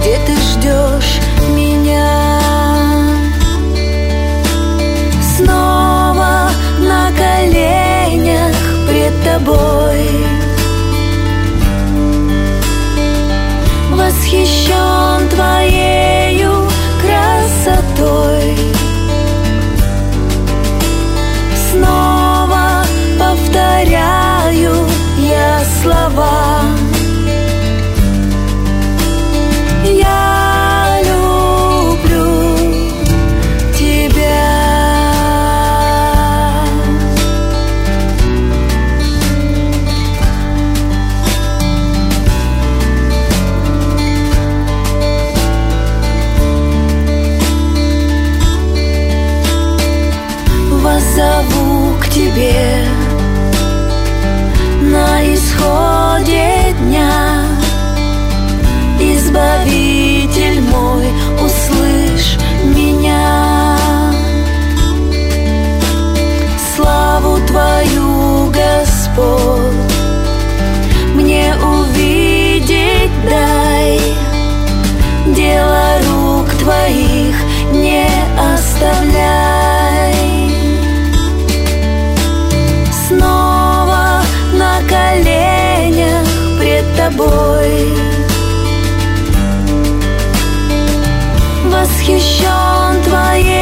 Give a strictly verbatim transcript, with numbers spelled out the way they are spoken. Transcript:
где ты ждешь меня. Снова на коленях пред тобой, восхищен твоею красотой. Снова повторяю я слова: я люблю тебя. Воззову к тебе на исходе дня. Избавитель мой, услышь меня. Славу твою, Господь, мне увидеть дай. Дело рук твоих не оставляй. Снова на коленях пред тобой, восхищен твоей